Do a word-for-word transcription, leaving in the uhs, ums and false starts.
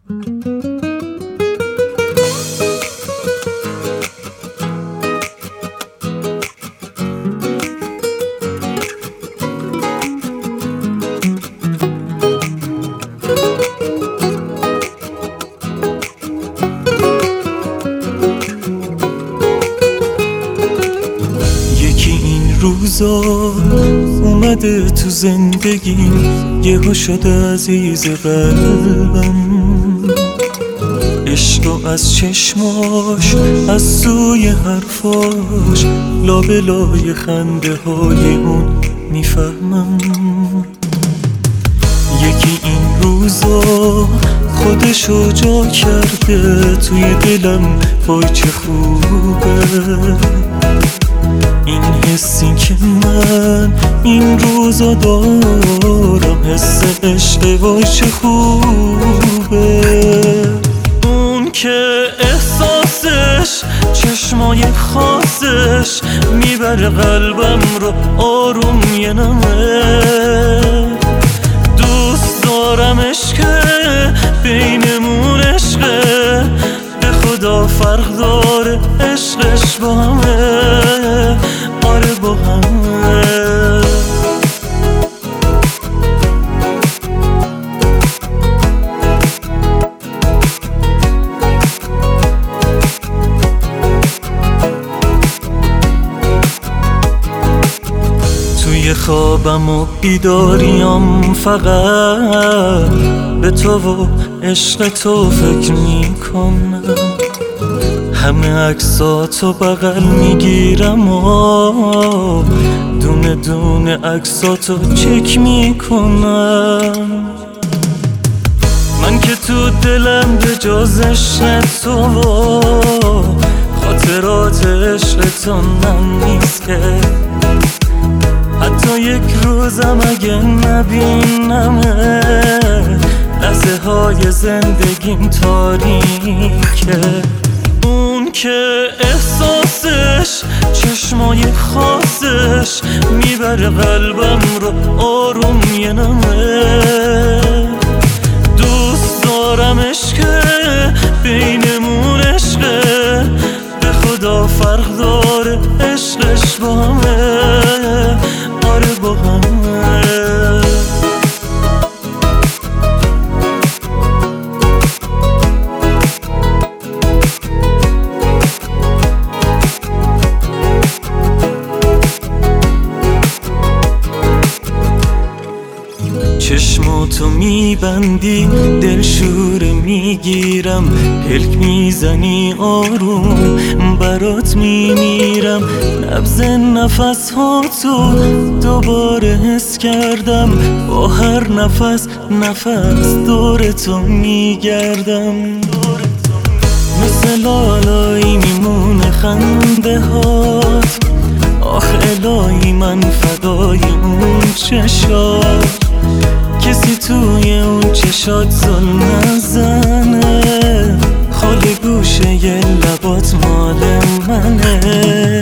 روزا اومده تو زندگیم، یهو شده عزیز قلبم. عشق از چشماش، از سوی حرفاش، لابلای خنده های اون میفهمم. یکی این روزا خودشو جا کرده توی دلم، وای چه خوبه این حسی که من این روزا دارم، حس عشق وای چه خوبه. اون که احساسش، چشمای خاصش میبره قلبم رو آروم یه نمه. دوست دارمش که بینمون عشقه، به خدا فرق داره عشقش با همه، آره با همه. توی خوابم و بیداریم فقط به تو و عشق تو فکر میکنم. همه عکساتو بغل میگیرم و دونه دونه عکساتو چک میکنم. من که تو دلم به جز عشق تو و خاطرات عشق تو نیست که، حتی یک روزم اگه نبینمه، لحظه های زندگیم تاریکه. اون که احساسش، چشمای خاصش میبره قلبم رو آروم یه نمه. دوست دارمش که بینمون عشقه، به خدا فرق داره عشقش با همه، آره با همه. چشماتو میبندی دلشوره میگیرم، پلک میزنی آروم برات میمیرم. نبض نفس هاتو دوباره حس کردم، با هر نفس نفس دور تو میگردم. مثل لالایی میمونه خنده هات، آخ الهی من فدای اون چشات. کسی توی اون چشات ظلم نزنه، خالی گوشه یه لبات مال منه.